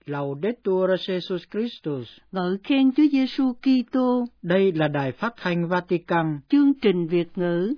Laudetur Jesus Christus. Ngợi khen Chúa Giêsu Kitô. Đây là Đài Phát thanh Vatican. Chương trình Việt ngữ.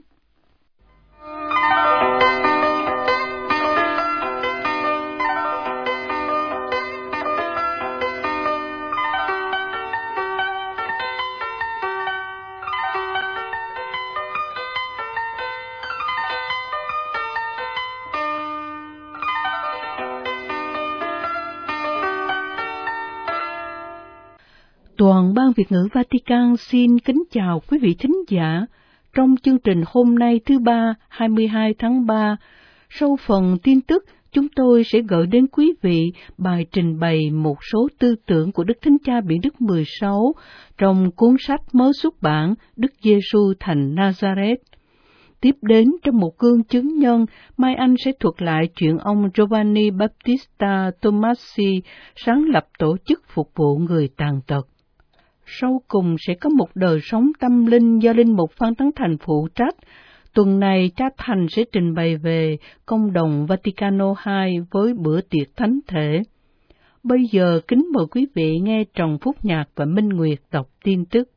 Toàn ban Việt ngữ Vatican xin kính chào quý vị thính giả. Trong chương trình hôm nay thứ Ba, 22 tháng 3, sau phần tin tức, chúng tôi sẽ gửi đến quý vị bài trình bày một số tư tưởng của Đức Thánh Cha Biển Đức 16 trong cuốn sách mới xuất bản Đức Giêsu thành Nazareth. Tiếp đến trong một gương chứng nhân, Mai Anh sẽ thuật lại chuyện ông Giovanni Battista Tomasi sáng lập tổ chức phục vụ người tàn tật. Sau cùng sẽ có một đời sống tâm linh do Linh mục Phan Tấn Thành phụ trách. Tuần này cha Thành sẽ trình bày về công đồng Vaticano II với bữa tiệc thánh thể. Bây giờ kính mời quý vị nghe Trần Phúc Nhạc và Minh Nguyệt đọc tin tức.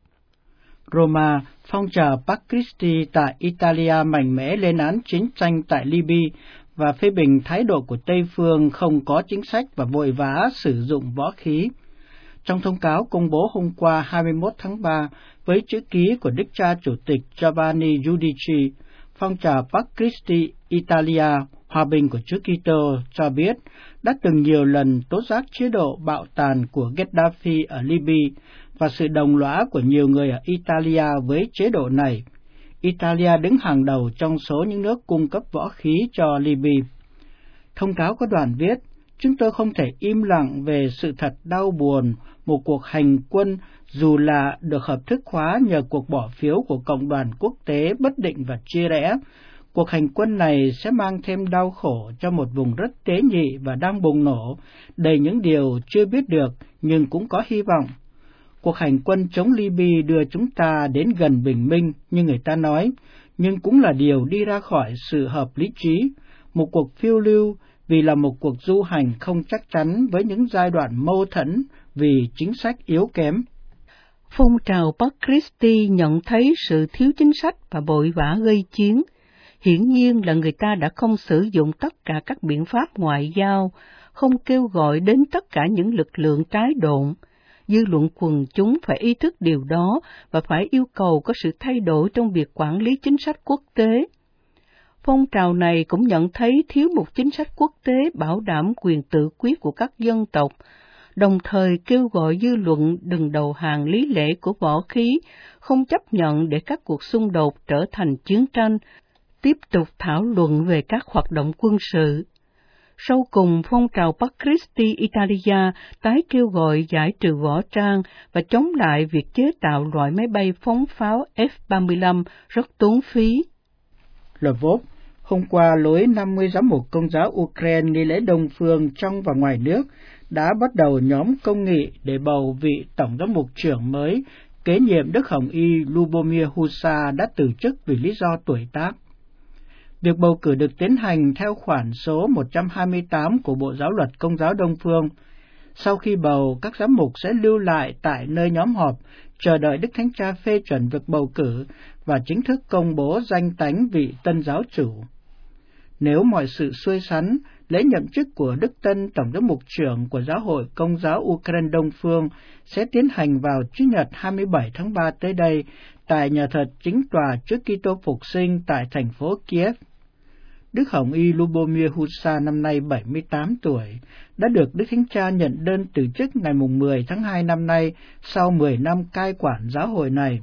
Roma, phong trào Pax Christi tại Italia mạnh mẽ lên án chiến tranh tại Libya và phê bình thái độ của Tây phương không có chính sách và vội vã sử dụng võ khí. Trong thông cáo công bố hôm qua 21 tháng 3 với chữ ký của Đức cha Chủ tịch Giovanni Giudici, phong trào Pax Christi Italia, Hòa bình của Chúa Kitô cho biết đã từng nhiều lần tố giác chế độ bạo tàn của Gaddafi ở Libya và sự đồng lõa của nhiều người ở Italia với chế độ này. Italia đứng hàng đầu trong số những nước cung cấp võ khí cho Libya. Thông cáo có đoạn viết, chúng tôi không thể im lặng về sự thật đau buồn, một cuộc hành quân dù là được hợp thức hóa nhờ cuộc bỏ phiếu của cộng đoàn quốc tế bất định và chia rẽ. Cuộc hành quân này sẽ mang thêm đau khổ cho một vùng rất tế nhị và đang bùng nổ, đầy những điều chưa biết được nhưng cũng có hy vọng. Cuộc hành quân chống Libya đưa chúng ta đến gần bình minh, như người ta nói, nhưng cũng là điều đi ra khỏi sự hợp lý trí, một cuộc phiêu lưu, vì là một cuộc du hành không chắc chắn với những giai đoạn mâu thuẫn vì chính sách yếu kém. Phong trào Pax Christi nhận thấy sự thiếu chính sách và vội vã gây chiến. Hiển nhiên là người ta đã không sử dụng tất cả các biện pháp ngoại giao, không kêu gọi đến tất cả những lực lượng trái độn. Dư luận quần chúng phải ý thức điều đó và phải yêu cầu có sự thay đổi trong việc quản lý chính sách quốc tế. Phong trào này cũng nhận thấy thiếu một chính sách quốc tế bảo đảm quyền tự quyết của các dân tộc, đồng thời kêu gọi dư luận đừng đầu hàng lý lẽ của võ khí, không chấp nhận để các cuộc xung đột trở thành chiến tranh, tiếp tục thảo luận về các hoạt động quân sự. Sau cùng, phong trào Pax Christi Italia tái kêu gọi giải trừ võ trang và chống lại việc chế tạo loại máy bay phóng pháo F-35 rất tốn phí. Lvov, hôm qua lối 50 giám mục Công giáo Ukraine nghi lễ Đông Phương trong và ngoài nước đã bắt đầu nhóm công nghị để bầu vị Tổng giám mục trưởng mới, kế nhiệm Đức Hồng Y Lubomir Husa đã từ chức vì lý do tuổi tác. Việc bầu cử được tiến hành theo khoản số 128 của Bộ Giáo luật Công giáo Đông Phương. Sau khi bầu, các giám mục sẽ lưu lại tại nơi nhóm họp, chờ đợi Đức Thánh Cha phê chuẩn việc bầu cử và chính thức công bố danh tánh vị tân giáo chủ. Nếu mọi sự xuôi xắn, lễ nhậm chức của Đức Tân Tổng giám mục trưởng của Giáo hội Công giáo Ukraine Đông Phương sẽ tiến hành vào Chủ nhật 27 tháng 3 tới đây tại nhà thờ Chính tòa Chúa Kitô Phục Sinh tại thành phố Kiev. Đức Hồng Y Lubomir Husa năm nay 78 tuổi, đã được Đức Thánh Cha nhận đơn từ chức ngày 10 tháng 2 năm nay sau 10 năm cai quản giáo hội này.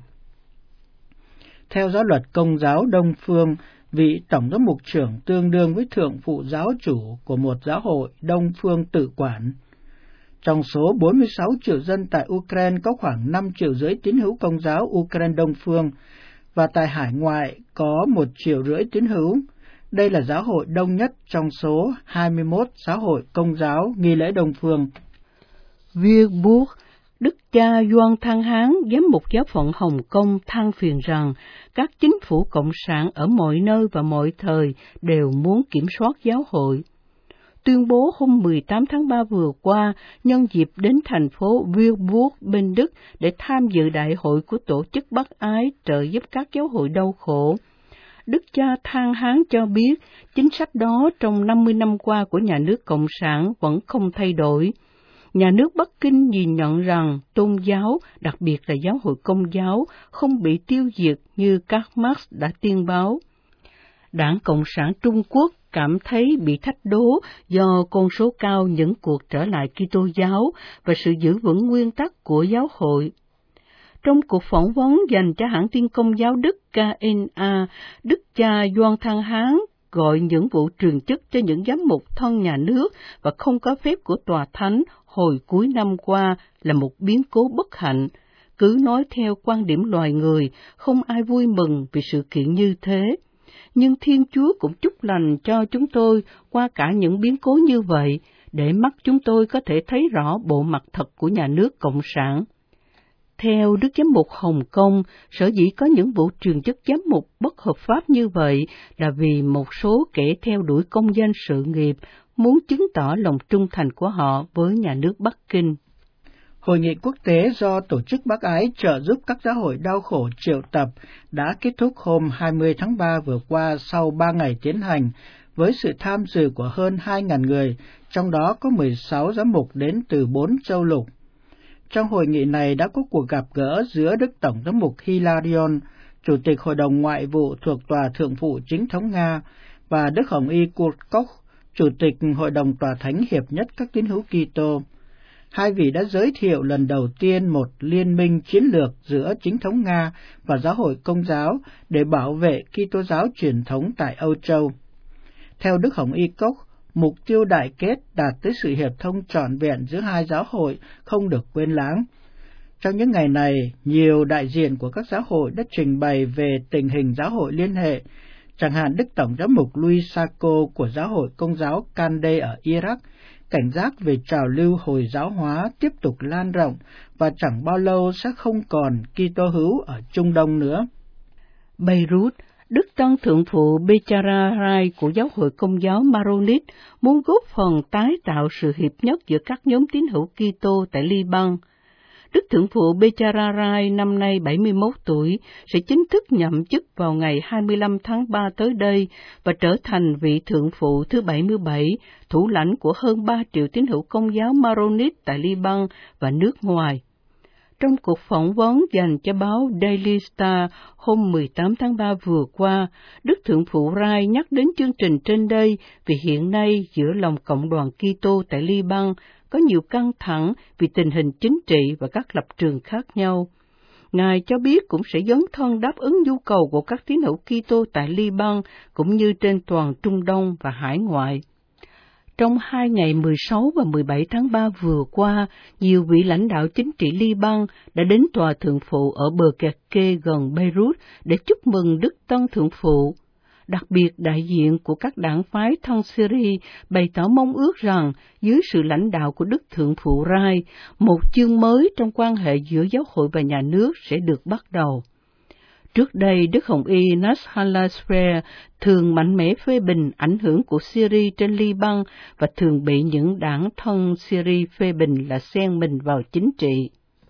Theo giáo luật Công giáo Đông Phương, vị Tổng giám mục trưởng tương đương với thượng phụ giáo chủ của một giáo hội Đông Phương tự quản. Trong số 46 triệu dân tại Ukraine có khoảng 5,5 triệu tín hữu Công giáo Ukraine Đông Phương, và tại hải ngoại có 1,5 triệu tín hữu. Đây là giáo hội đông nhất trong số 21 giáo hội Công giáo nghi lễ Đông Phương. Vietburg, Đức cha Doan Thang Hán, giám mục giáo phận Hồng Kông than phiền rằng các chính phủ cộng sản ở mọi nơi và mọi thời đều muốn kiểm soát giáo hội. tuyên bố hôm 18 tháng 3 vừa qua nhân dịp đến thành phố Wilburg bên Đức để tham dự đại hội của Tổ chức Bác Ái trợ giúp các giáo hội đau khổ. Đức cha than hán cho biết chính sách đó trong 50 năm qua của nhà nước Cộng sản vẫn không thay đổi. Nhà nước Bắc Kinh nhìn nhận rằng tôn giáo, đặc biệt là giáo hội Công giáo, không bị tiêu diệt như Karl Marx đã tiên báo. Đảng Cộng sản Trung Quốc cảm thấy bị thách đố do con số cao những cuộc trở lại Kitô giáo và sự giữ vững nguyên tắc của giáo hội. Trong cuộc phỏng vấn dành cho hãng tin Công giáo Đức KNA, Đức cha Doan Than Hán gọi những vụ truyền chức cho những giám mục thân nhà nước và không có phép của Tòa Thánh hồi cuối năm qua là một biến cố bất hạnh. Cứ nói theo quan điểm loài người, không ai vui mừng vì sự kiện như thế. Nhưng Thiên Chúa cũng chúc lành cho chúng tôi qua cả những biến cố như vậy, để mắt chúng tôi có thể thấy rõ bộ mặt thật của nhà nước Cộng sản. Theo Đức Giám mục Hồng Kông, sở dĩ có những vụ truyền chức giám mục bất hợp pháp như vậy là vì một số kẻ theo đuổi công danh sự nghiệp muốn chứng tỏ lòng trung thành của họ với nhà nước Bắc Kinh. Hội nghị quốc tế do Tổ chức Bác Ái trợ giúp các giáo hội đau khổ triệu tập đã kết thúc hôm 20 tháng 3 vừa qua sau 3 ngày tiến hành, với sự tham dự của hơn 2.000 người, trong đó có 16 giám mục đến từ 4 châu lục. Trong hội nghị này đã có cuộc gặp gỡ giữa Đức Tổng giám mục Hilarion, Chủ tịch Hội đồng Ngoại vụ thuộc Tòa Thượng phụ Chính thống Nga, và Đức Hồng Y Kurt Koch, Chủ tịch Hội đồng Tòa Thánh Hiệp nhất các tín hữu Kitô. Hai vị đã giới thiệu lần đầu tiên một liên minh chiến lược giữa Chính thống Nga và Giáo hội Công giáo để bảo vệ Kitô giáo truyền thống tại Âu Châu. Theo Đức Hồng Y Koch, mục tiêu đại kết đạt tới sự hiệp thông trọn vẹn giữa hai giáo hội không được quên lãng. Trong những ngày này, nhiều đại diện của các giáo hội đã trình bày về tình hình giáo hội liên hệ, chẳng hạn Đức Tổng giám mục Louis Sacco của Giáo hội Công giáo Kandeh ở Iraq, cảnh giác về trào lưu Hồi giáo hóa tiếp tục lan rộng và chẳng bao lâu sẽ không còn Kitô hữu ở Trung Đông nữa. Beirut, Đức Tăng Thượng phụ Becharai của Giáo hội Công giáo Maronit muốn góp phần tái tạo sự hiệp nhất giữa các nhóm tín hữu Kitô tại Liban. Đức Thượng phụ Becharai năm nay 71 tuổi sẽ chính thức nhậm chức vào ngày 25 tháng 3 tới đây và trở thành vị thượng phụ thứ 77, thủ lãnh của hơn 3 triệu tín hữu Công giáo Maronit tại Liban và nước ngoài. Trong cuộc phỏng vấn dành cho báo Daily Star hôm 18 tháng 3 vừa qua, Đức Thượng phụ Rai nhắc đến chương trình trên đây vì hiện nay giữa lòng cộng đoàn Kitô tại Liban có nhiều căng thẳng vì tình hình chính trị và các lập trường khác nhau. Ngài cho biết cũng sẽ dấn thân đáp ứng nhu cầu của các tín hữu Kitô tại Liban cũng như trên toàn Trung Đông và hải ngoại. Trong 2 ngày 16 và 17 tháng 3 vừa qua, nhiều vị lãnh đạo chính trị Liban đã đến tòa thượng phụ ở bờ kẹt kê gần Beirut để chúc mừng Đức Tân Thượng phụ. Đặc biệt, đại diện của các đảng phái thân Syria bày tỏ mong ước rằng, dưới sự lãnh đạo của Đức Thượng phụ Rai, một chương mới trong quan hệ giữa giáo hội và nhà nước sẽ được bắt đầu. Trước đây, Đức Hồng Y Nasrallah Sfer thường mạnh mẽ phê bình ảnh hưởng của Syria trên Liban và thường bị những đảng thân Syria phê bình là xen mình vào chính trị.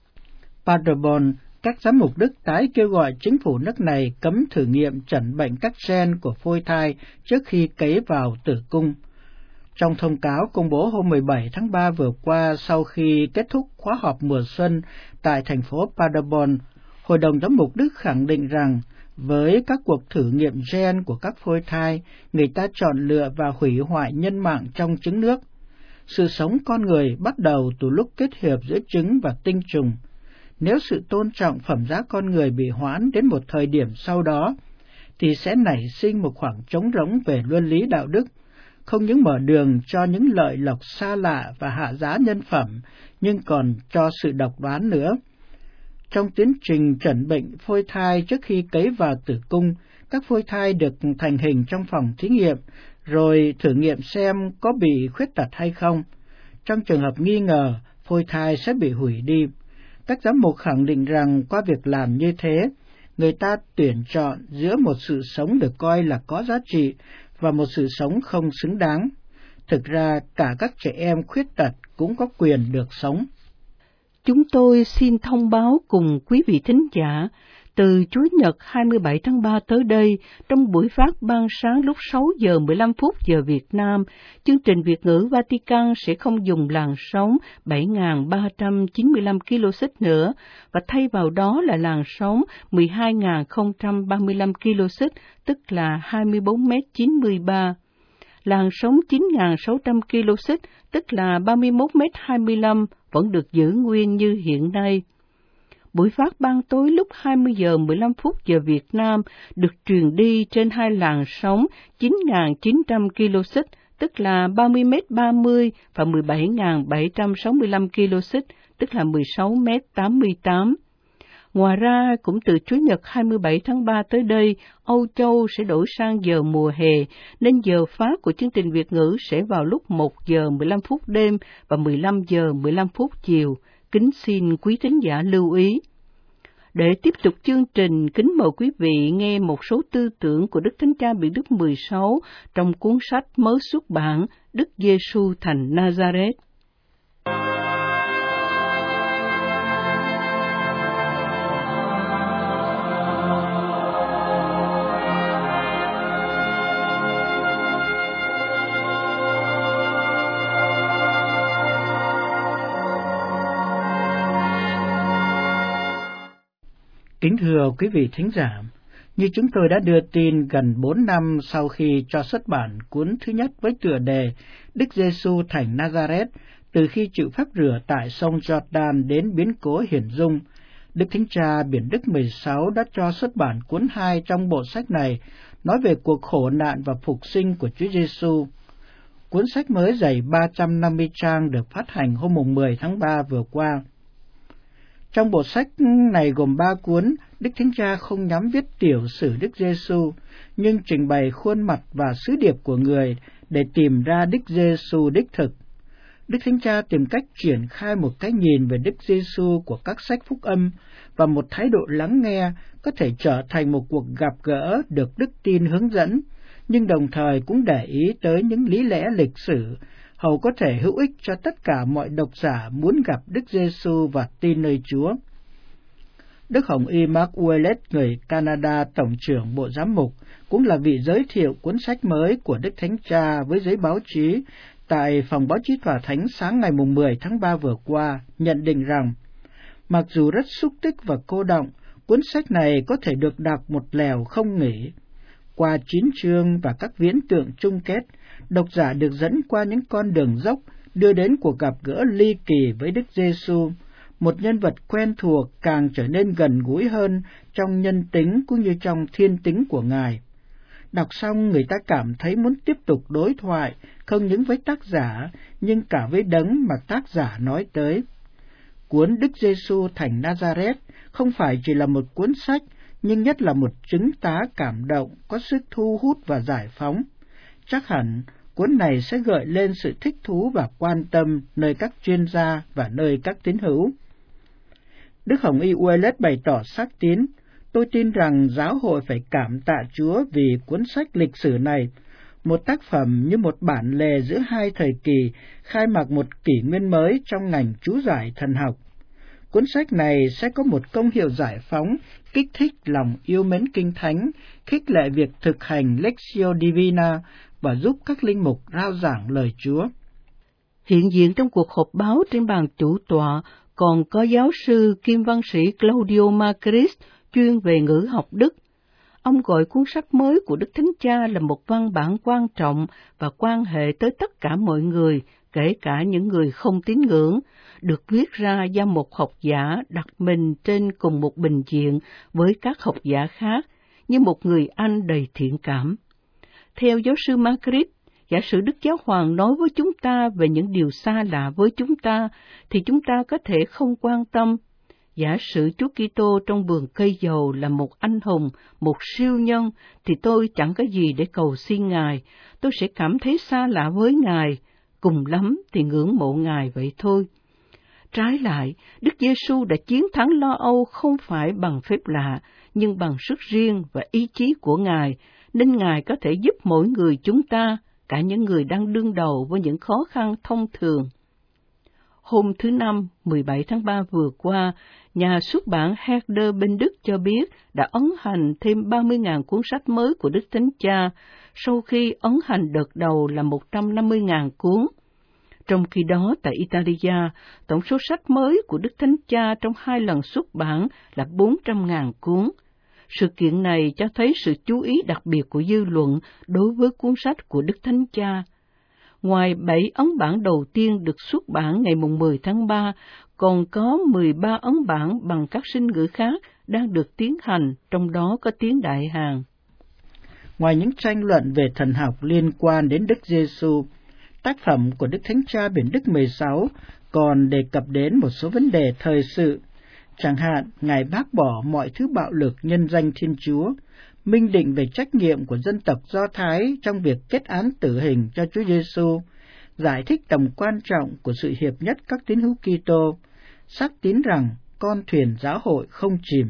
Paderborn, các giám mục Đức tái kêu gọi chính phủ nước này cấm thử nghiệm chẩn bệnh các gen của phôi thai trước khi cấy vào tử cung. Trong thông cáo công bố hôm 17 tháng 3 vừa qua sau khi kết thúc khóa họp mùa xuân tại thành phố Paderborn, Hội đồng giám mục Đức khẳng định rằng với các cuộc thử nghiệm gen của các phôi thai, người ta chọn lựa và hủy hoại nhân mạng trong trứng nước. Sự sống con người bắt đầu từ lúc kết hợp giữa trứng và tinh trùng. Nếu sự tôn trọng phẩm giá con người bị hoãn đến một thời điểm sau đó, thì sẽ nảy sinh một khoảng trống rỗng về luân lý đạo đức, không những mở đường cho những lợi lộc xa lạ và hạ giá nhân phẩm, nhưng còn cho sự độc đoán nữa. Trong tiến trình chẩn bệnh phôi thai trước khi cấy vào tử cung, các phôi thai được thành hình trong phòng thí nghiệm, rồi thử nghiệm xem có bị khuyết tật hay không. Trong trường hợp nghi ngờ, phôi thai sẽ bị hủy đi. Các giám mục khẳng định rằng qua việc làm như thế, người ta tuyển chọn giữa một sự sống được coi là có giá trị và một sự sống không xứng đáng. Thực ra, cả các trẻ em khuyết tật cũng có quyền được sống. Chúng tôi xin thông báo cùng quý vị thính giả, từ Chủ nhật 27 tháng 3 tới đây, trong buổi phát ban sáng lúc 6 giờ 15 phút giờ Việt Nam, chương trình Việt ngữ Vatican sẽ không dùng làn sóng 7.395 kHz nữa, và thay vào đó là làn sóng 12.035 kHz, tức là 24m93. Làn sóng 9.600 kHz, tức là 31m25, vẫn được giữ nguyên như hiện nay. Buổi phát ban tối lúc 20 giờ 15 phút giờ Việt Nam được truyền đi trên hai làn sóng 9.900 kHz, tức là 30m30 và 17.765 kHz, tức là 16m88. Ngoài ra, cũng từ Chủ nhật 27 tháng 3 tới đây, Âu Châu sẽ đổi sang giờ mùa hè, nên giờ phát của chương trình Việt ngữ sẽ vào lúc 1 giờ 15 phút đêm và 15 giờ 15 phút chiều. Kính xin quý thính giả lưu ý. Để tiếp tục chương trình, kính mời quý vị nghe một số tư tưởng của Đức Thánh Cha Benedict Đức 16 trong cuốn sách mới xuất bản Đức Giêsu thành Nazareth. Kính thưa quý vị thính giả, như chúng tôi đã đưa tin gần 4 năm sau khi cho xuất bản cuốn thứ nhất với tựa đề Đức Giêsu thành Nazareth, từ khi chịu phép rửa tại sông Jordan đến biến cố hiển dung, Đức Thánh Cha Benedict Đức 16 đã cho xuất bản cuốn 2 trong bộ sách này, nói về cuộc khổ nạn và phục sinh của Chúa Giêsu. Cuốn sách mới dày 350 trang được phát hành hôm 10 tháng 3 vừa qua. Trong bộ sách này gồm 3 cuốn, Đức Thánh Cha không nhắm viết tiểu sử Đức Giêsu, nhưng trình bày khuôn mặt và sứ điệp của người để tìm ra Đức Giêsu đích thực. Đức Thánh Cha tìm cách triển khai một cái nhìn về Đức Giêsu của các sách phúc âm và một thái độ lắng nghe có thể trở thành một cuộc gặp gỡ được đức tin hướng dẫn, nhưng đồng thời cũng để ý tới những lý lẽ lịch sử hầu có thể hữu ích cho tất cả mọi độc giả muốn gặp Đức Giêsu và tin nơi Chúa. Đức Hồng Y Mark Ouellet, người Canada, Tổng trưởng Bộ Giám mục, cũng là vị giới thiệu cuốn sách mới của Đức Thánh Cha với giới báo chí tại Phòng Báo chí Tòa Thánh sáng ngày 10 tháng 3 vừa qua, nhận định rằng, mặc dù rất xúc tích và cô đọng, cuốn sách này có thể được đọc một lèo không nghỉ. Qua 9 chương và các viễn tượng chung kết, độc giả được dẫn qua những con đường dốc đưa đến cuộc gặp gỡ ly kỳ với Đức Giêsu, một nhân vật quen thuộc càng trở nên gần gũi hơn trong nhân tính cũng như trong thiên tính của Ngài. Đọc xong người ta cảm thấy muốn tiếp tục đối thoại, không những với tác giả, nhưng cả với đấng mà tác giả nói tới. Cuốn Đức Giêsu thành Nazareth không phải chỉ là một cuốn sách, nhưng nhất là một chứng tá cảm động, có sức thu hút và giải phóng. Chắc hẳn, cuốn này sẽ gợi lên sự thích thú và quan tâm nơi các chuyên gia và nơi các tín hữu. Đức Hồng Y Ouellet bày tỏ xác tín, tôi tin rằng giáo hội phải cảm tạ Chúa vì cuốn sách lịch sử này, một tác phẩm như một bản lề giữa hai thời kỳ, khai mạc một kỷ nguyên mới trong ngành chú giải thần học. Cuốn sách này sẽ có một công hiệu giải phóng, kích thích lòng yêu mến Kinh Thánh, khích lệ việc thực hành Lectio Divina và giúp các linh mục rao giảng lời Chúa. Hiện diện trong cuộc họp báo trên bàn chủ tọa còn có giáo sư Kim văn sĩ Claudio Macris chuyên về ngữ học Đức. Ông gọi cuốn sách mới của Đức Thánh Cha là một văn bản quan trọng và quan hệ tới tất cả mọi người, kể cả những người không tín ngưỡng, được viết ra do một học giả đặt mình trên cùng một bình diện với các học giả khác, như một người Anh đầy thiện cảm. Theo giáo sư Macris, giả sử Đức Giáo Hoàng nói với chúng ta về những điều xa lạ với chúng ta, thì chúng ta có thể không quan tâm. Giả sử Chúa Kitô trong vườn cây dầu là một anh hùng, một siêu nhân, thì tôi chẳng có gì để cầu xin Ngài. Tôi sẽ cảm thấy xa lạ với Ngài, cùng lắm thì ngưỡng mộ Ngài vậy thôi. Trái lại, Đức Giêsu đã chiến thắng lo âu không phải bằng phép lạ, nhưng bằng sức riêng và ý chí của Ngài, nên Ngài có thể giúp mỗi người chúng ta, cả những người đang đương đầu với những khó khăn thông thường. Hôm thứ Năm, 17 tháng 3 vừa qua, nhà xuất bản Herder bên Đức cho biết đã ấn hành thêm 30.000 cuốn sách mới của Đức Thánh Cha, sau khi ấn hành đợt đầu là 150.000 cuốn. Trong khi đó, tại Italia, tổng số sách mới của Đức Thánh Cha trong 2 lần xuất bản là 400.000 cuốn. Sự kiện này cho thấy sự chú ý đặc biệt của dư luận đối với cuốn sách của Đức Thánh Cha. Ngoài 7 ấn bản đầu tiên được xuất bản ngày 10 tháng 3, còn có 13 ấn bản bằng các sinh ngữ khác đang được tiến hành, trong đó có tiếng Đại Hàn. Ngoài những tranh luận về thần học liên quan đến Đức Giêsu, tác phẩm của Đức Thánh Cha Benedict XVI còn đề cập đến một số vấn đề thời sự. Chẳng hạn, Ngài bác bỏ mọi thứ bạo lực nhân danh Thiên Chúa, minh định về trách nhiệm của dân tộc Do Thái trong việc kết án tử hình cho Chúa Giêsu, giải thích tầm quan trọng của sự hiệp nhất các tín hữu Kitô, xác tín rằng con thuyền giáo hội không chìm.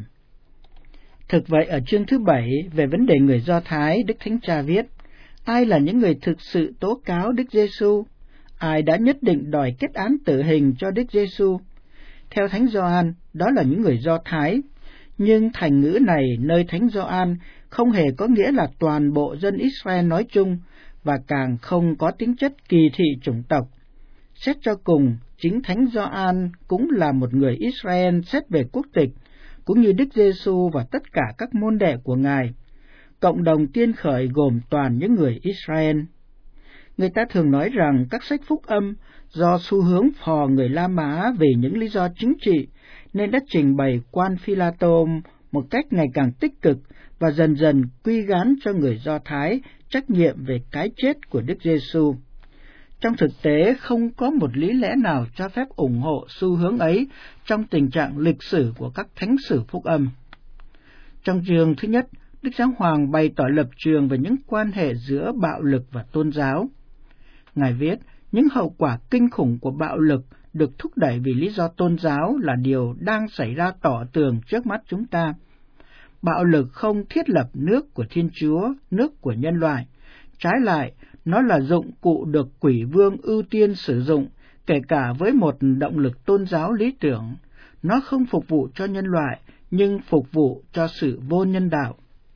Thực vậy, ở chương thứ 7 về vấn đề người Do Thái, Đức Thánh Cha viết: ai là những người thực sự tố cáo Đức Giêsu? Ai đã nhất định đòi kết án tử hình cho Đức Giêsu? Theo Thánh Gioan, đó là những người Do Thái. Nhưng thành ngữ này nơi Thánh Gioan không hề có nghĩa là toàn bộ dân Israel nói chung, và càng không có tính chất kỳ thị chủng tộc. Xét cho cùng, chính Thánh Gioan cũng là một người Israel xét về quốc tịch, cũng như Đức Giêsu và tất cả các môn đệ của Ngài. Cộng đồng tiên khởi gồm toàn những người Israel. Người ta thường nói rằng các sách phúc âm do xu hướng phò người La Mã vì những lý do chính trị nên đã trình bày quan Phi-la-tô một cách ngày càng tích cực và dần dần quy gán cho người Do Thái trách nhiệm về cái chết của Đức Giêsu. Trong thực tế, không có một lý lẽ nào cho phép ủng hộ xu hướng ấy trong tình trạng lịch sử của các thánh sử phúc âm. Trong chương thứ nhất, Đức Giáo Hoàng bày tỏ lập trường về những quan hệ giữa bạo lực và tôn giáo. Ngài viết, những hậu quả kinh khủng của bạo lực được thúc đẩy vì lý do tôn giáo là điều đang xảy ra tỏ tường trước mắt chúng ta. Bạo lực không thiết lập nước của Thiên Chúa, nước của nhân loại. Trái lại, nó là dụng cụ được quỷ vương ưu tiên sử dụng, kể cả với một động lực tôn giáo lý tưởng. Nó không phục vụ cho nhân loại, nhưng phục vụ cho sự vô nhân đạo.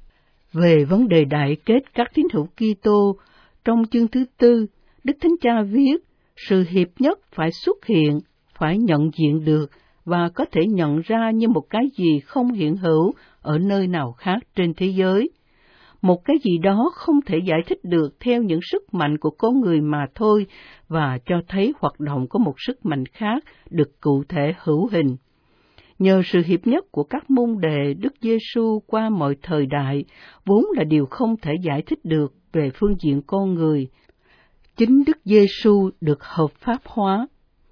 Về vấn đề đại kết các tín hữu Kitô, trong chương thứ 4, Đức Thánh Cha viết, sự hiệp nhất phải xuất hiện, phải nhận diện được và có thể nhận ra như một cái gì không hiện hữu ở nơi nào khác trên thế giới. Một cái gì đó không thể giải thích được theo những sức mạnh của con người mà thôi, và cho thấy hoạt động của một sức mạnh khác được cụ thể hữu hình. Nhờ sự hiệp nhất của các môn đệ Đức Giêsu qua mọi thời đại, vốn là điều không thể giải thích được về phương diện con người, chính Đức Giêsu được hợp pháp hóa.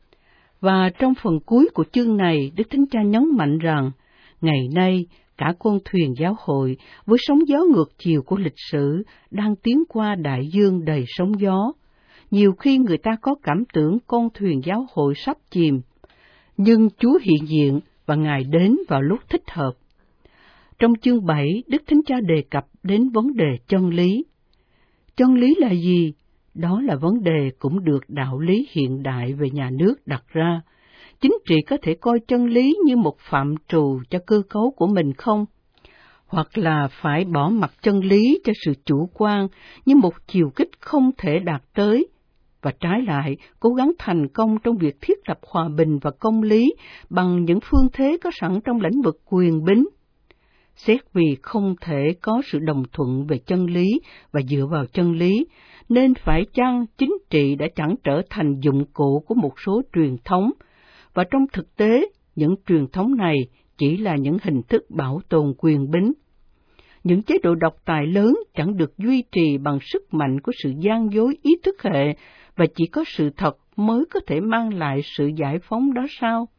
Và trong phần cuối của chương này, Đức Thánh Cha nhấn mạnh rằng, ngày nay, cả con thuyền giáo hội với sóng gió ngược chiều của lịch sử đang tiến qua đại dương đầy sóng gió. Nhiều khi người ta có cảm tưởng con thuyền giáo hội sắp chìm, nhưng Chúa hiện diện và Ngài đến vào lúc thích hợp. Trong chương 7, Đức Thánh Cha đề cập đến vấn đề chân lý. Chân lý là gì? Đó là vấn đề cũng được đạo lý hiện đại về nhà nước đặt ra. Chính trị có thể coi chân lý như một phạm trù cho cơ cấu của mình không? Hoặc là phải bỏ mặc chân lý cho sự chủ quan như một chiều kích không thể đạt tới, và trái lại cố gắng thành công trong việc thiết lập hòa bình và công lý bằng những phương thế có sẵn trong lĩnh vực quyền bính. Xét vì không thể có sự đồng thuận về chân lý và dựa vào chân lý, nên phải chăng chính trị đã chẳng trở thành dụng cụ của một số truyền thống, và trong thực tế, những truyền thống này chỉ là những hình thức bảo tồn quyền bính. Những chế độ độc tài lớn chẳng được duy trì bằng sức mạnh của sự gian dối ý thức hệ, và chỉ có sự thật mới có thể mang lại sự giải phóng đó sao?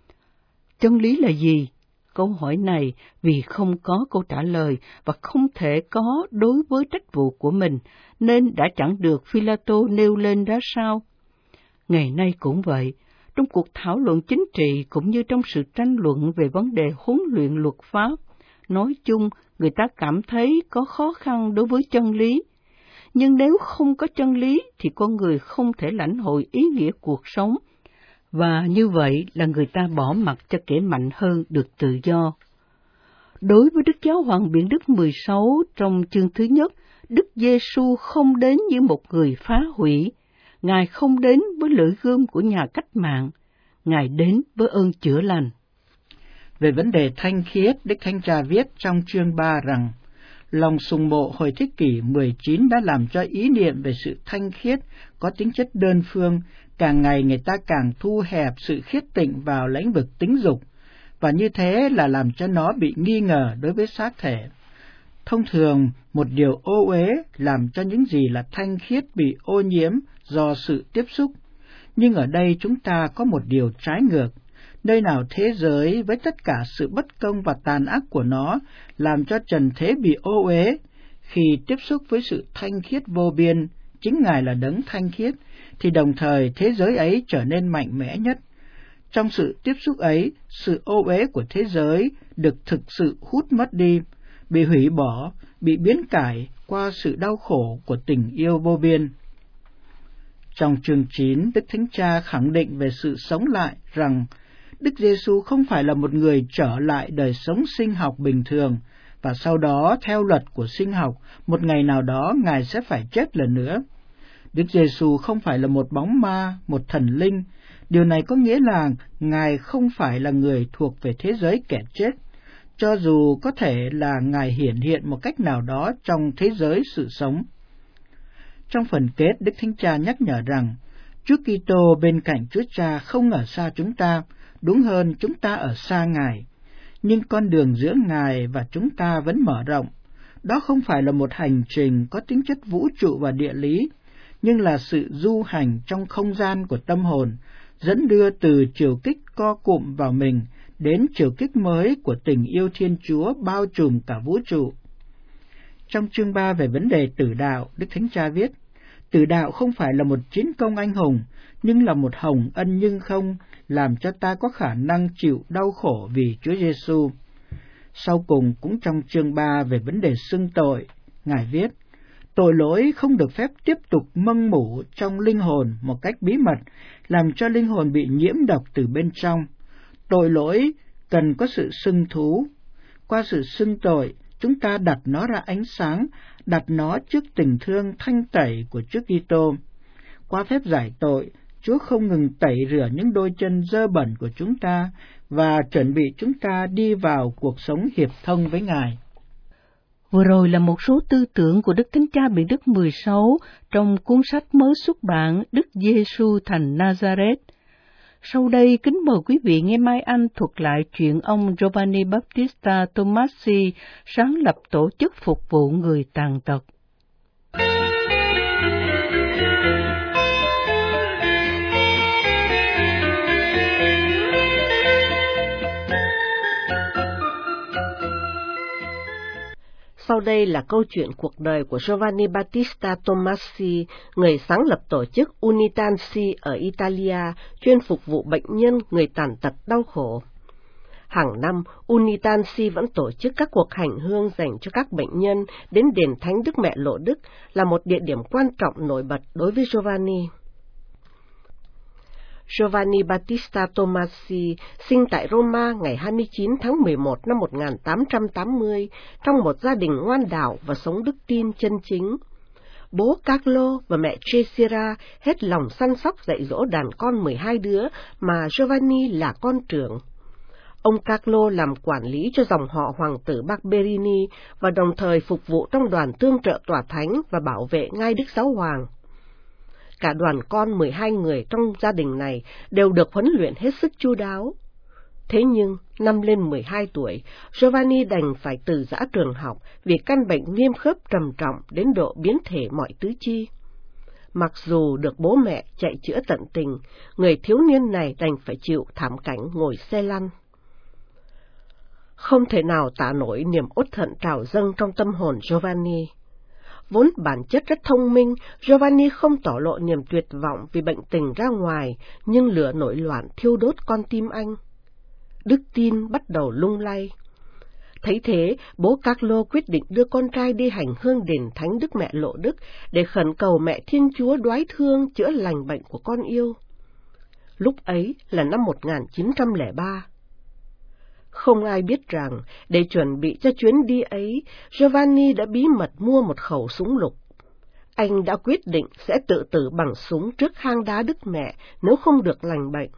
Chân lý là gì? Câu hỏi này vì không có câu trả lời và không thể có đối với trách vụ của mình, nên đã chẳng được Phi-la-tô nêu lên ra sao. Ngày nay cũng vậy, trong cuộc thảo luận chính trị cũng như trong sự tranh luận về vấn đề huấn luyện luật pháp, nói chung người ta cảm thấy có khó khăn đối với chân lý. nhưng nếu không có chân lý thì con người không thể lãnh hội ý nghĩa cuộc sống, và như vậy là người ta bỏ mặc cho kẻ mạnh hơn được tự do. Đối với Đức Giáo hoàng Biển Đức 16 trong chương thứ nhất, Đức Giê-xu không đến như một người phá hủy, Ngài không đến với lưỡi gươm của nhà cách mạng, Ngài đến với ơn chữa lành. Về vấn đề thanh khiết, Đức Thánh Cha viết trong chương 3 rằng, lòng sùng mộ hồi thế kỷ 19 đã làm cho ý niệm về sự thanh khiết có tính chất đơn phương, càng ngày người ta càng thu hẹp sự khiết tịnh vào lĩnh vực tính dục, và như thế là làm cho nó bị nghi ngờ đối với xác thể. Thông thường, một điều ô uế làm cho những gì là thanh khiết bị ô nhiễm do sự tiếp xúc. Nhưng ở đây chúng ta có một điều trái ngược. Nơi nào thế giới với tất cả sự bất công và tàn ác của nó làm cho trần thế bị ô uế, khi tiếp xúc với sự thanh khiết vô biên, chính Ngài là đấng thanh khiết, thì đồng thời thế giới ấy trở nên mạnh mẽ nhất. Trong sự tiếp xúc ấy, sự ô uế của thế giới được thực sự hút mất đi, bị hủy bỏ, bị biến cải qua sự đau khổ của tình yêu vô biên. Trong chương 9, Đức Thánh Cha khẳng định về sự sống lại rằng Đức Giê-xu không phải là một người trở lại đời sống sinh học bình thường, và sau đó, theo luật của sinh học, một ngày nào đó Ngài sẽ phải chết lần nữa. Đức Giê-xu không phải là một bóng ma, một thần linh. Điều này có nghĩa là Ngài không phải là người thuộc về thế giới kẻ chết, cho dù có thể là Ngài hiển hiện một cách nào đó trong thế giới sự sống. Trong phần kết, Đức Thánh Cha nhắc nhở rằng, Chúa Kitô bên cạnh Chúa Cha không ở xa chúng ta, đúng hơn chúng ta ở xa Ngài. Nhưng con đường giữa Ngài và chúng ta vẫn mở rộng. Đó không phải là một hành trình có tính chất vũ trụ và địa lý, nhưng là sự du hành trong không gian của tâm hồn, dẫn đưa từ chiều kích co cụm vào mình đến chiều kích mới của tình yêu Thiên Chúa bao trùm cả vũ trụ. Trong chương 3 về vấn đề tử đạo, Đức Thánh Cha viết, tử đạo không phải là một chiến công anh hùng, nhưng là một hồng ân nhưng không, làm cho ta có khả năng chịu đau khổ vì Chúa Giê-xu. Sau cùng, cũng trong chương 3 về vấn đề xưng tội, Ngài viết, tội lỗi không được phép tiếp tục mâng mủ trong linh hồn một cách bí mật, làm cho linh hồn bị nhiễm độc từ bên trong. Tội lỗi cần có sự xưng thú. Qua sự xưng tội, chúng ta đặt nó ra ánh sáng, đặt nó trước tình thương thanh tẩy của Chúa Kitô. Qua phép giải tội, Chúa không ngừng tẩy rửa những đôi chân dơ bẩn của chúng ta và chuẩn bị chúng ta đi vào cuộc sống hiệp thông với Ngài. Vừa rồi là một số tư tưởng của Đức Thánh Cha Biển Đức 16 trong cuốn sách mới xuất bản Đức Giê-xu thành Nazareth. Sau đây, kính mời quý vị nghe Mai Anh thuật lại chuyện ông Giovanni Battista Tomasi sáng lập tổ chức phục vụ người tàn tật. Sau đây là câu chuyện cuộc đời của Giovanni Battista Tomasi, người sáng lập tổ chức Unitansi ở Italia, chuyên phục vụ bệnh nhân người tàn tật đau khổ. Hàng năm, Unitansi vẫn tổ chức các cuộc hành hương dành cho các bệnh nhân đến đền Thánh Đức Mẹ Lộ Đức, là một địa điểm quan trọng nổi bật đối với Giovanni. Giovanni Battista Tomasi sinh tại Roma ngày 29 tháng 11 năm 1880 trong một gia đình ngoan đạo và sống đức tin chân chính. Bố Carlo và mẹ Cesira hết lòng săn sóc dạy dỗ đàn con 12 đứa mà Giovanni là con trưởng. Ông Carlo làm quản lý cho dòng họ hoàng tử Barberini và đồng thời phục vụ trong đoàn tương trợ tòa thánh và bảo vệ ngai Đức Giáo Hoàng. Cả đoàn con 12 người trong gia đình này đều được huấn luyện hết sức chu đáo. Thế nhưng, năm lên 12 tuổi, Giovanni đành phải từ giã trường học vì căn bệnh viêm khớp trầm trọng đến độ biến thể mọi tứ chi. Mặc dù được bố mẹ chạy chữa tận tình, người thiếu niên này đành phải chịu thảm cảnh ngồi xe lăn. Không thể nào tả nổi niềm uất hận trào dâng trong tâm hồn Giovanni. Vốn bản chất rất thông minh, Giovanni không tỏ lộ niềm tuyệt vọng vì bệnh tình ra ngoài, nhưng lửa nổi loạn thiêu đốt con tim anh. Đức tin bắt đầu lung lay. Thấy thế, bố Carlo quyết định đưa con trai đi hành hương đền thánh Đức Mẹ Lộ Đức để khẩn cầu Mẹ Thiên Chúa đoái thương chữa lành bệnh của con yêu. Lúc ấy là năm 1903. Không ai biết rằng, để chuẩn bị cho chuyến đi ấy, Giovanni đã bí mật mua một khẩu súng lục. Anh đã quyết định sẽ tự tử bằng súng trước hang đá Đức Mẹ nếu không được lành bệnh.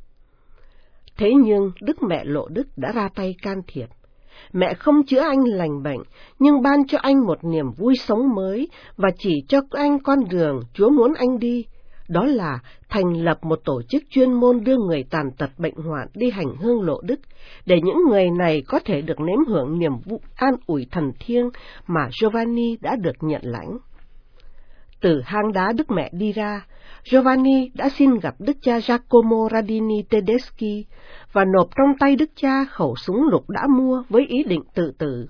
Thế nhưng Đức Mẹ Lộ Đức đã ra tay can thiệp. Mẹ không chữa anh lành bệnh, nhưng ban cho anh một niềm vui sống mới và chỉ cho anh con đường Chúa muốn anh đi. Đó là thành lập một tổ chức chuyên môn đưa người tàn tật bệnh hoạn đi hành hương Lộ Đức, để những người này có thể được nếm hưởng niềm vui an ủi thần thiêng mà Giovanni đã được nhận lãnh. Từ hang đá Đức Mẹ đi ra, Giovanni đã xin gặp Đức cha Giacomo Radini Tedeschi và nộp trong tay Đức cha khẩu súng lục đã mua với ý định tự tử.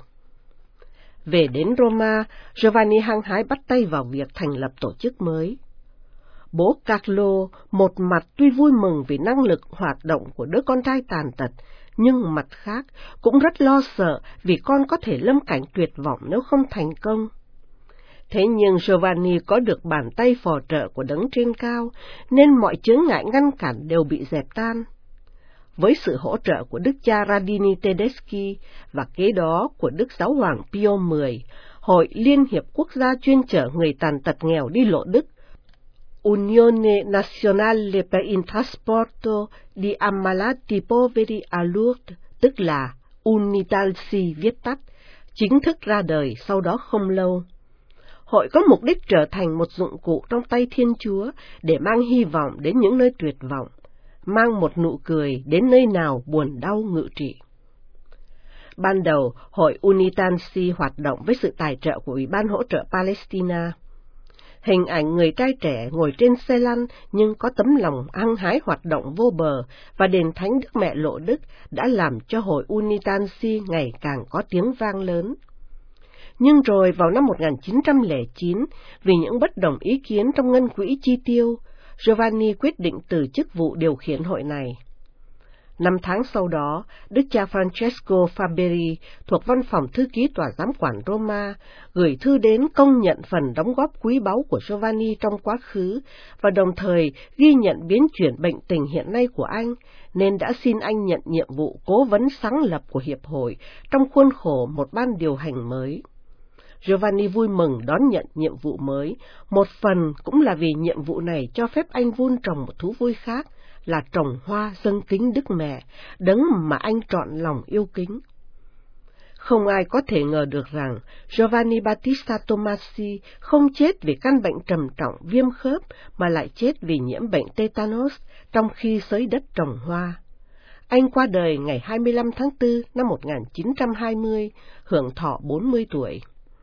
Về đến Roma, Giovanni hăng hái bắt tay vào việc thành lập tổ chức mới. Bố Carlo một mặt tuy vui mừng vì năng lực hoạt động của đứa con trai tàn tật, nhưng mặt khác cũng rất lo sợ vì con có thể lâm cảnh tuyệt vọng nếu không thành công. Thế nhưng Giovanni có được bàn tay phò trợ của Đấng trên cao, nên mọi chướng ngại ngăn cản đều bị dẹp tan. Với sự hỗ trợ của Đức cha Radini Tedeschi và kế đó của Đức Giáo hoàng Pio X, Hội Liên hiệp Quốc gia chuyên chở người tàn tật nghèo đi Lộ Đức, Unione Nazionale per il Trasporto di Ammalati Poveri a Lourdes, tức là UNITALSI viết tắt, chính thức ra đời sau đó không lâu. Hội có mục đích trở thành một dụng cụ trong tay Thiên Chúa để mang hy vọng đến những nơi tuyệt vọng, mang một nụ cười đến nơi nào buồn đau ngự trị. Ban đầu, Hội UNITALSI hoạt động với sự tài trợ của Ủy ban hỗ trợ Palestina. Hình ảnh người trai trẻ ngồi trên xe lăn nhưng có tấm lòng hăng hái hoạt động vô bờ và đền thánh Đức Mẹ Lộ Đức đã làm cho Hội UNITALSI ngày càng có tiếng vang lớn. Nhưng rồi vào năm 1909, vì những bất đồng ý kiến trong ngân quỹ chi tiêu, Giovanni quyết định từ chức vụ điều khiển hội này. 5 tháng sau đó, Đức cha Francesco Faberi thuộc văn phòng thư ký tòa giám quản Roma gửi thư đến công nhận phần đóng góp quý báu của Giovanni trong quá khứ và đồng thời ghi nhận biến chuyển bệnh tình hiện nay của anh, nên đã xin anh nhận nhiệm vụ cố vấn sáng lập của hiệp hội trong khuôn khổ một ban điều hành mới. Giovanni vui mừng đón nhận nhiệm vụ mới, một phần cũng là vì nhiệm vụ này cho phép anh vun trồng một thú vui khác, là trồng hoa dâng kính Đức Mẹ, Đấng mà anh trọn lòng yêu kính. Không ai có thể ngờ được rằng Giovanni Battista Tomasi không chết vì căn bệnh trầm trọng viêm khớp mà lại chết vì nhiễm bệnh tetanus trong khi xới đất trồng hoa. Anh qua đời ngày 25 tháng 4 năm 1920, hưởng thọ 40 tuổi.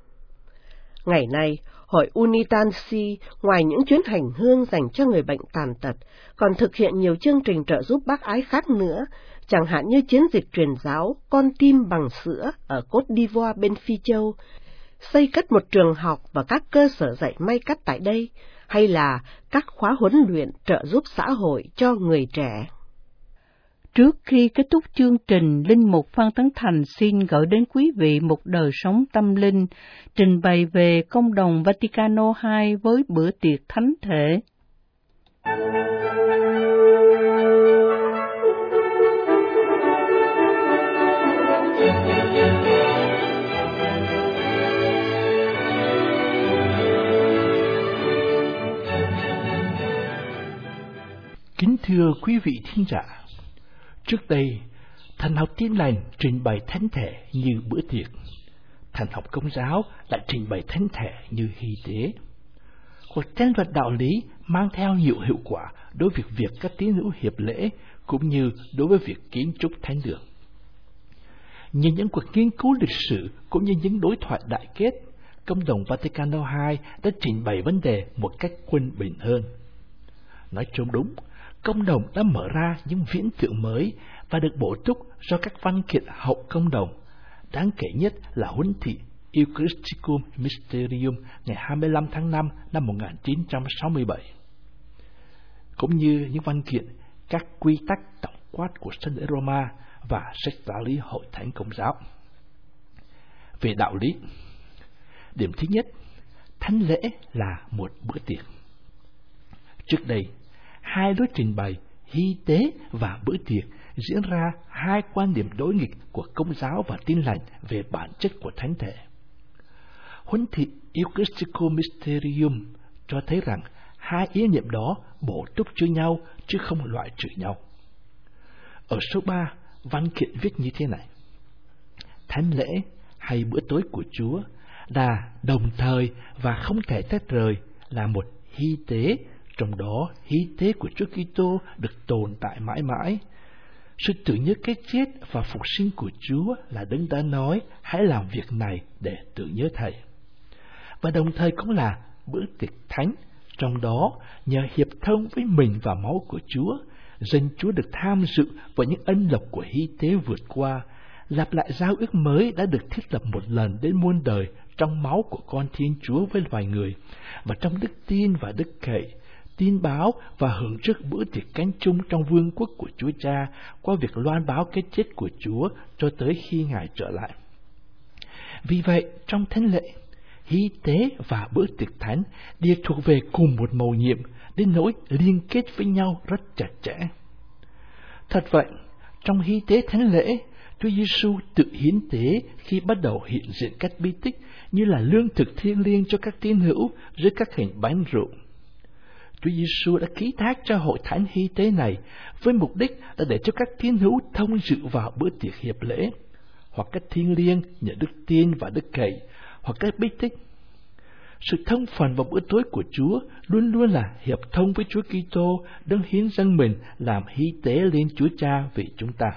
Ngày nay, Hội UNITALSI ngoài những chuyến hành hương dành cho người bệnh tàn tật, còn thực hiện nhiều chương trình trợ giúp bác ái khác nữa, chẳng hạn như chiến dịch truyền giáo Con tim bằng sữa ở Côte d'Ivoire bên Phi Châu, xây cất một trường học và các cơ sở dạy may cắt tại đây, hay là các khóa huấn luyện trợ giúp xã hội cho người trẻ. Trước khi kết thúc chương trình, Linh mục Phan Tấn Thành xin gửi đến quý vị một đời sống tâm linh, trình bày về công đồng Vaticano II với bữa tiệc thánh thể. Kính thưa quý vị thính giả, trước đây, Thần học Tin Lành trình bày thánh thể như bữa tiệc, Thần học Công giáo lại trình bày thánh thể như hy tế. Cuộc tranh luận đạo lý mang theo nhiều hiệu quả đối với việc các tín hữu hiệp lễ cũng như đối với việc kiến trúc thánh đường. Nhìn những cuộc nghiên cứu lịch sử cũng như những đối thoại đại kết, Công đồng Vaticano II đã trình bày vấn đề một cách quân bình hơn. Nói chung đúng, Công đồng đã mở ra những viễn tượng mới và được bổ túc do các văn kiện hậu Công đồng, đáng kể nhất là huấn thị Eucharisticum Mysterium ngày 25 tháng 5 năm 1967, cũng như những văn kiện các quy tắc tổng quát của Sân lễ Roma và sách giáo lý Hội Thánh Công giáo. về đạo lý. Điểm thứ nhất, thánh lễ là một bữa tiệc. Trước đây, hai lối trình bày hy tế và bữa tiệc diễn ra hai quan điểm đối nghịch của Công giáo và Tin lành về bản chất của thánh thể. Huấn thị Eucharistico Mysterium cho thấy rằng hai ý niệm đó bổ túc cho nhau chứ không loại trừ nhau. Ở số 3, văn kiện viết như thế này: thánh lễ hay bữa tối của Chúa là đồng thời và không thể tách rời là một hy tế, trong đó hy tế của Chúa Kitô được tồn tại mãi mãi. Sự tưởng nhớ cái chết và phục sinh của Chúa là Đấng đã nói hãy làm việc này để tưởng nhớ Thầy. Và đồng thời cũng là bữa tiệc thánh, trong đó nhờ hiệp thông với mình và máu của Chúa, dân Chúa được tham dự vào những ân lộc của hy tế vượt qua, lặp lại giao ước mới đã được thiết lập một lần đến muôn đời trong máu của con Thiên Chúa với loài người, và trong đức tin và đức cậy, tin báo và hưởng trước bữa tiệc canh chung trong vương quốc của Chúa Cha qua việc loan báo cái chết của Chúa cho tới khi Ngài trở lại. Vì vậy, trong thánh lễ, hy tế và bữa tiệc thánh đều thuộc về cùng một mầu nhiệm, đến nỗi liên kết với nhau rất chặt chẽ. Thật vậy, trong hy tế thánh lễ, Chúa Giêsu tự hiến tế khi bắt đầu hiện diện cách bí tích như là lương thực thiêng liêng cho các tín hữu dưới các hình bánh rượu. Chúa Giêsu đã ký thác cho hội thánh hy tế này với mục đích là để cho các tín hữu thông dự vào bữa tiệc hiệp lễ, hoặc cách thiêng liêng nhờ đức tin và đức cậy, hoặc cách bí tích. Sự thông phần vào bữa tối của Chúa luôn luôn là hiệp thông với Chúa Kitô, Đấng hiến dâng mình làm hy tế lên Chúa Cha vì chúng ta.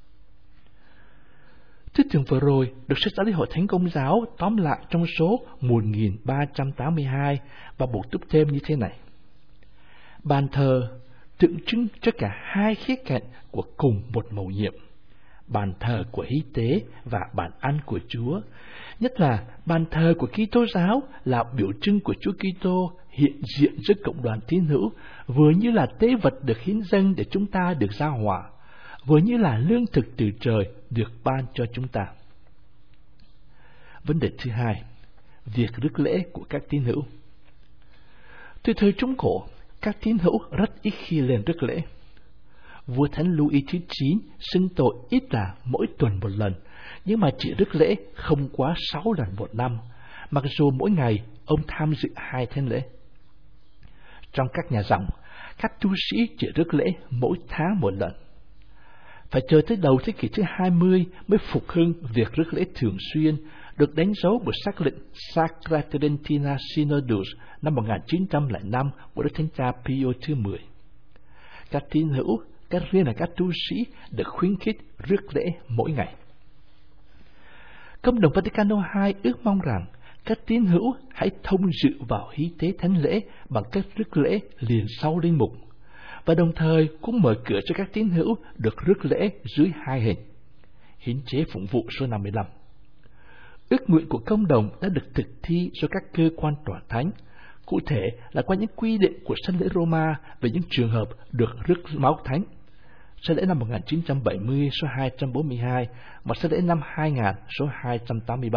Thứ tưởng vừa rồi được sách giáo lý Hội Thánh Công giáo tóm lại trong số 1382 và bổ túc thêm như thế này: bàn thờ tượng trưng cho cả hai khía cạnh của cùng một mầu nhiệm, bàn thờ của hy tế và bàn ăn của Chúa. Nhất là bàn thờ của Kitô giáo là biểu trưng của Chúa Kitô hiện diện trước cộng đoàn tín hữu, vừa như là tế vật được hiến dâng để chúng ta được giao hòa, vừa như là lương thực từ trời được ban cho chúng ta. Vấn đề thứ hai, việc rước lễ của các tín hữu. Từ thời Trung Cổ, các tín hữu rất ít khi lên rước lễ. Vua Thánh Louis thứ 9 xưng tội ít là mỗi tuần một lần, nhưng mà chỉ rước lễ không quá 6 lần một năm, mặc dù mỗi ngày ông tham dự 2 thánh lễ. Trong các nhà dòng, các tu sĩ chỉ rước lễ mỗi tháng một lần. Phải chờ tới đầu thế kỷ thứ 20 mới phục hưng việc rước lễ thường xuyên, được đánh dấu bởi sắc lệnh Sacra Tridentina Synodus năm 1905 của Đức Thánh Cha Pio thứ 10. Các tín hữu, riêng là các tu sĩ, được khuyến khích rước lễ mỗi ngày. Công đồng Vaticano II ước mong rằng các tín hữu hãy thông dự vào hy tế thánh lễ bằng cách rước lễ liền sau linh mục, và đồng thời cũng mở cửa cho các tín hữu được rước lễ dưới 2 hình. Hiến chế phụng vụ số 55. Ước nguyện của công đồng đã được thực thi do các cơ quan tòa thánh, cụ thể là qua những quy định của Sách lễ Roma về những trường hợp được rước máu thánh. Sách lễ năm 1970 số 242 và Sách lễ năm 2000 số 283.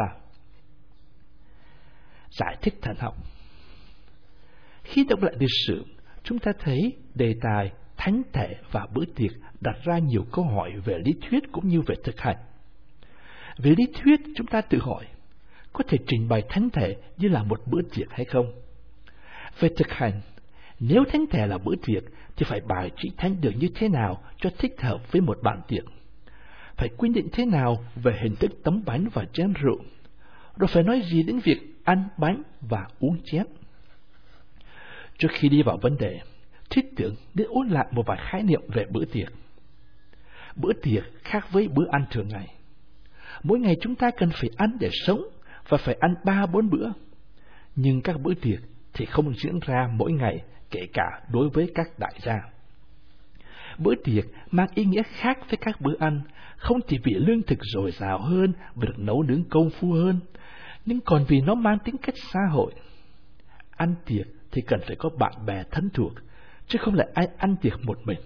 Giải thích thần học. Khi đọc lại lịch sử, chúng ta thấy đề tài thánh thể và bữa tiệc đặt ra nhiều câu hỏi về lý thuyết cũng như về thực hành. Về lý thuyết, chúng ta tự hỏi, có thể trình bày thánh thể như là một bữa tiệc hay không? Về thực hành, nếu thánh thể là bữa tiệc, thì phải bài trí thánh đường như thế nào cho thích hợp với một bàn tiệc? Phải quy định thế nào về hình thức tấm bánh và chén rượu? Rồi phải nói gì đến việc ăn bánh và uống chén? Trước khi đi vào vấn đề, thuyết tưởng nên ôn lại một vài khái niệm về bữa tiệc. Bữa tiệc khác với bữa ăn thường ngày. Mỗi ngày chúng ta cần phải ăn để sống và phải ăn 3-4 bữa. Nhưng các bữa tiệc thì không diễn ra mỗi ngày, kể cả đối với các đại gia. Bữa tiệc mang ý nghĩa khác với các bữa ăn, không chỉ vì lương thực dồi dào hơn và được nấu nướng công phu hơn, nhưng còn vì nó mang tính cách xã hội. Ăn tiệc thì cần phải có bạn bè thân thuộc, chứ không lại ai ăn tiệc một mình.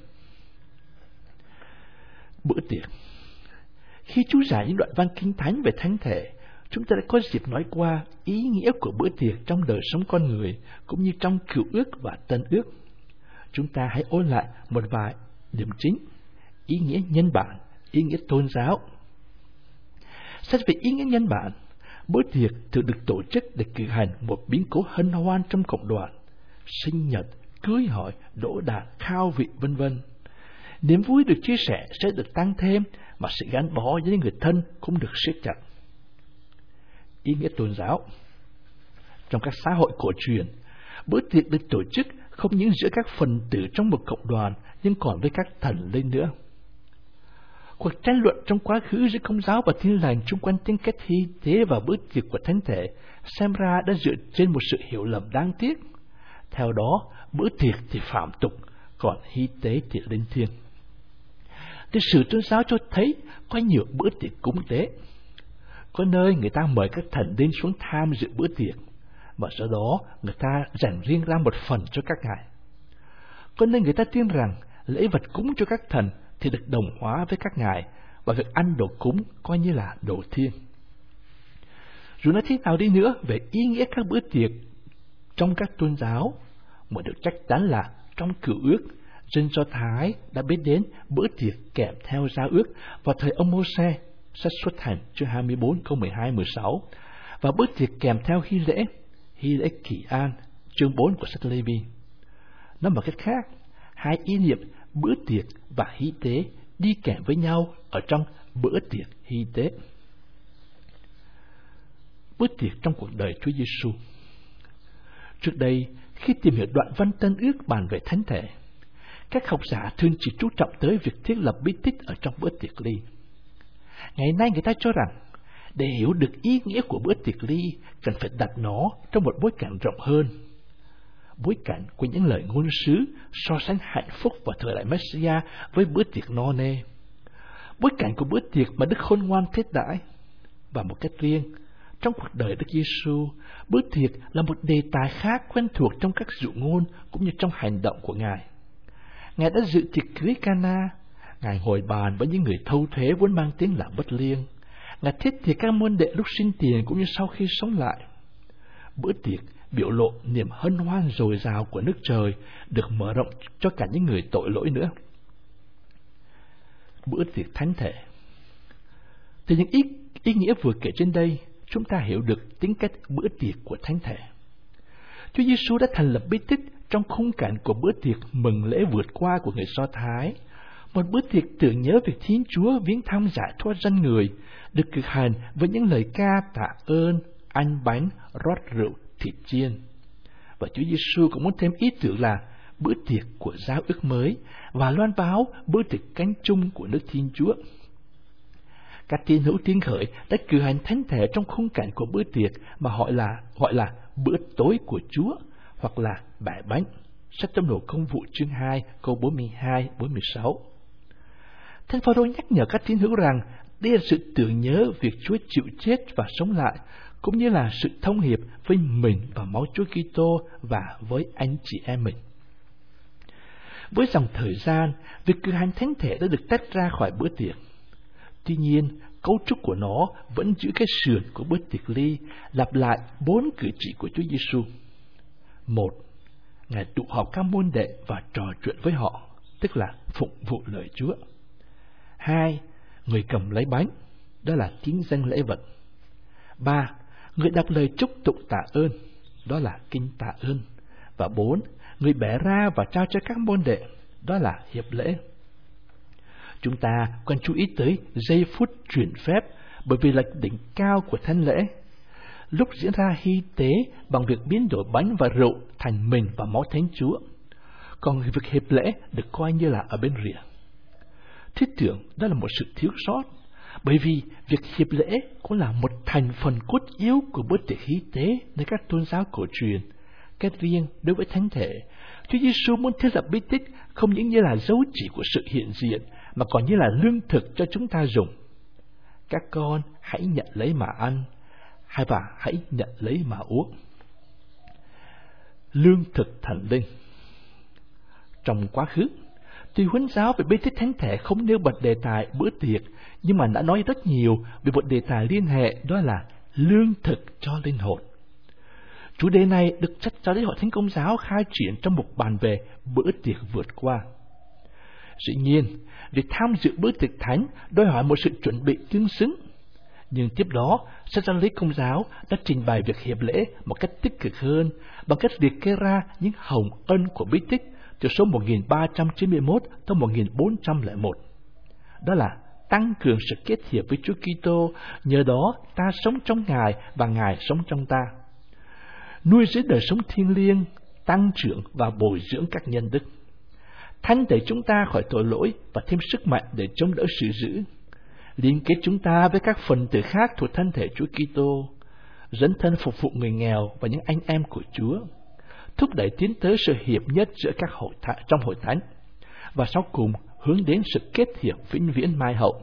Bữa tiệc. Khi chú giải những đoạn văn kinh thánh về thánh thể, chúng ta đã có dịp nói qua ý nghĩa của bữa tiệc trong đời sống con người, cũng như trong Cựu Ước và Tân Ước. Chúng ta hãy ôn lại một vài điểm chính: ý nghĩa nhân bản, ý nghĩa tôn giáo. Xét về ý nghĩa nhân bản, bữa tiệc thường được tổ chức để cử hành một biến cố hân hoan trong cộng đoàn, sinh nhật, cưới hỏi, đỗ đạt, khao vị, vân vân. Niềm vui được chia sẻ sẽ được tăng thêm, mà sự gắn bó với người thân cũng được siết chặt. Ý nghĩa tôn giáo. Trong các xã hội cổ truyền, bữa tiệc được tổ chức không những giữa các phần tử trong một cộng đoàn, nhưng còn với các thần linh nữa. Cuộc tranh luận trong quá khứ giữa Công giáo và Tin lành chung quanh tính cách hy tế và bữa tiệc của thánh thể xem ra đã dựa trên một sự hiểu lầm đáng tiếc. Theo đó, bữa tiệc thì phạm tục, còn hy tế thì linh thiêng. Lịch sử tôn giáo cho thấy có nhiều bữa tiệc cúng tế. Có nơi người ta mời các thần linh xuống tham dự bữa tiệc, và sau đó người ta dành riêng ra một phần cho các ngài. Có nơi người ta tin rằng lễ vật cúng cho các thần thì được đồng hóa với các ngài, và việc ăn đồ cúng coi như là đồ thiêng. Dù nói thế nào đi nữa về ý nghĩa các bữa tiệc trong các tôn giáo, một điều chắc chắn là trong Cựu Ước, dân Do Thái đã biết đến bữa tiệc kèm theo giao ước vào thời ông Mô-se, sách Xuất Hành chương 24 câu 12-16, và bữa tiệc kèm theo hy lễ Kỳ An chương 4 của sách Lê-vi. Nói một cách khác, hai ý niệm bữa tiệc và hy tế đi kèm với nhau ở trong bữa tiệc hy tế. Bữa tiệc trong cuộc đời Chúa Giêsu. Trước đây, khi tìm hiểu đoạn văn Tân Ước bàn về thánh thể, các học giả thường chỉ chú trọng tới việc thiết lập bí tích ở trong bữa tiệc ly. Ngày nay người ta cho rằng, để hiểu được ý nghĩa của bữa tiệc ly, cần phải đặt nó trong một bối cảnh rộng hơn. Bối cảnh của những lời ngôn sứ so sánh hạnh phúc vào thời đại Messia với bữa tiệc no nê. Bối cảnh của bữa tiệc mà Đức Khôn Ngoan thiết đãi. Và một cách riêng, trong cuộc đời Đức Giêsu, bữa tiệc là một đề tài khác quen thuộc trong các dụ ngôn cũng như trong hành động của Ngài. Ngài đã dự tiệc cưới Cana, Ngài ngồi bàn với những người thâu thuế vốn mang tiếng là bất liêng. Ngài thiết tiệc các môn đệ lúc sinh tiền cũng như sau khi sống lại. Bữa tiệc biểu lộ niềm hân hoan dồi dào của nước trời được mở rộng cho cả những người tội lỗi nữa. Bữa tiệc thánh thể. Từ những ý nghĩa vừa kể trên đây, chúng ta hiểu được tính cách bữa tiệc của thánh thể. Chúa Giêsu đã thành lập bí tích trong khung cảnh của bữa tiệc mừng lễ vượt qua của người Do Thái, một bữa tiệc tưởng nhớ việc Thiên Chúa viếng thăm giải thoát dân người, được cử hành với những lời ca tạ ơn, ăn bánh, rót rượu, thịt chiên. Và Chúa Giêsu cũng muốn thêm ý tưởng là bữa tiệc của giao ước mới và loan báo bữa tiệc cánh chung của nước Thiên Chúa. Các tín hữu Tin Khởi đã cử hành thánh thể trong khung cảnh của bữa tiệc mà gọi là bữa tối của Chúa, hoặc là bẻ bánh. Sách Tâm đồ Công vụ chương 2 câu 42-46. Thánh Phao-rô nhắc nhở các tín hữu rằng đây là sự tưởng nhớ việc Chúa chịu chết và sống lại, cũng như là sự thông hiệp với mình và máu Chúa Kitô và với anh chị em mình. Với dòng thời gian, việc cử hành thánh thể đã được tách ra khỏi bữa tiệc. Tuy nhiên, cấu trúc của nó vẫn giữ cái sườn của bữa tiệc ly, lặp lại 4 cử chỉ của Chúa Giêsu. 1. Ngài tụ họp các môn đệ và trò chuyện với họ, tức là phụng vụ lời Chúa. 2. Người cầm lấy bánh, đó là kính dâng lễ vật. 3. Người đọc lời chúc tụng tạ ơn, đó là kinh tạ ơn. Và 4. Người bẻ ra và trao cho các môn đệ, đó là hiệp lễ. Chúng ta còn chú ý tới giây phút chuyển phép, bởi vì là đỉnh cao của thánh lễ. Lúc diễn ra hy tế bằng việc biến đổi bánh và rượu thành mình và máu Thánh Chúa. Còn việc hiệp lễ được coi như là ở bên rìa. Thiết tưởng đó là một sự thiếu sót, bởi vì việc hiệp lễ cũng là một thành phần cốt yếu của bữa tiệc hy tế nơi các tôn giáo cổ truyền. Cách riêng đối với thánh thể, Chúa Giêsu muốn thiết lập bí tích không những như là dấu chỉ của sự hiện diện, mà còn như là lương thực cho chúng ta dùng. Các con hãy nhận lấy mà ăn, và hãy nhận lấy mà uống. Lương thực thần linh. Trong quá khứ, tuy Huấn giáo về bí tích thánh thể không nêu bật đề tài bữa tiệc, nhưng mà đã nói rất nhiều về một đề tài liên hệ, đó là lương thực cho linh hồn. Chủ đề này được chắc cho lễ hội Thánh Công giáo khai triển trong một bàn về bữa tiệc vượt qua. Dĩ nhiên, việc tham dự bữa tiệc thánh đòi hỏi một sự chuẩn bị tương xứng. Nhưng tiếp đó, sách giáo lý Công giáo đã trình bày việc hiệp lễ một cách tích cực hơn bằng cách liệt kê ra những hồng ân của bí tích từ số 1391 tới 1401. Đó là tăng cường sự kết hiệp với Chúa Kitô, nhờ đó ta sống trong Ngài và Ngài sống trong ta. Nuôi dưỡng đời sống thiêng liêng, tăng trưởng và bồi dưỡng các nhân đức. Thanh tẩy chúng ta khỏi tội lỗi và thêm sức mạnh để chống đỡ sự dữ. Liên kết chúng ta với các phần tử khác thuộc thân thể Chúa Kitô, dấn thân phục vụ người nghèo và những anh em của Chúa, thúc đẩy tiến tới sự hiệp nhất giữa các trong hội thánh, và sau cùng hướng đến sự kết hiệp vĩnh viễn mai hậu.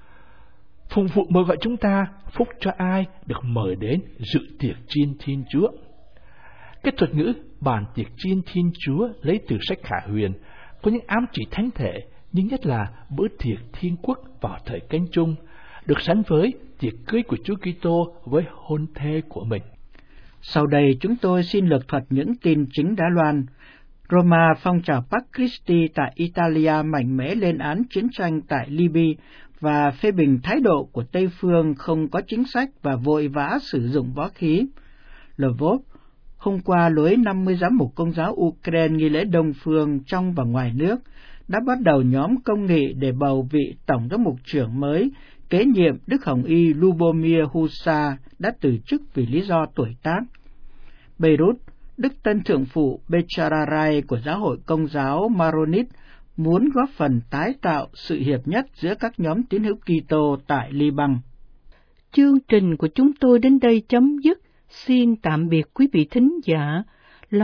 Phục vụ mời gọi chúng ta phúc cho ai được mời đến dự tiệc chiên Thiên Chúa. Cái thuật ngữ bàn tiệc chiên Thiên Chúa lấy từ sách Khải Huyền có những ám chỉ thánh thể, nhưng nhất là bữa tiệc thiên quốc vào thời Canh Chung, được sánh với tiệc cưới của Chúa Kitô với hôn thê của mình. Sau đây chúng tôi xin lược thuật những tin chính đã loan. Roma phong trào Pax Christi tại Italia mạnh mẽ lên án chiến tranh tại Libya và phê bình thái độ của Tây phương không có chính sách và vội vã sử dụng võ khí. Lvov, hôm qua lối 50 giám mục Công giáo Ukraine nghi lễ Đông phương trong và ngoài nước, đã bắt đầu nhóm công nghị để bầu vị tổng giám mục trưởng mới, kế nhiệm Đức Hồng Y Lubomir Husa đã từ chức vì lý do tuổi tác. Beirut, Đức Tân Thượng phụ Becharai của Giáo hội Công giáo Maronit muốn góp phần tái tạo sự hiệp nhất giữa các nhóm tín hữu Kitô tại Liban. Chương trình của chúng tôi đến đây chấm dứt. Xin tạm biệt quý vị thính giả.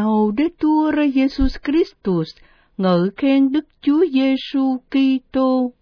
Laudetur Jesus Christus, ngợi khen Đức Chúa Giêsu Kitô.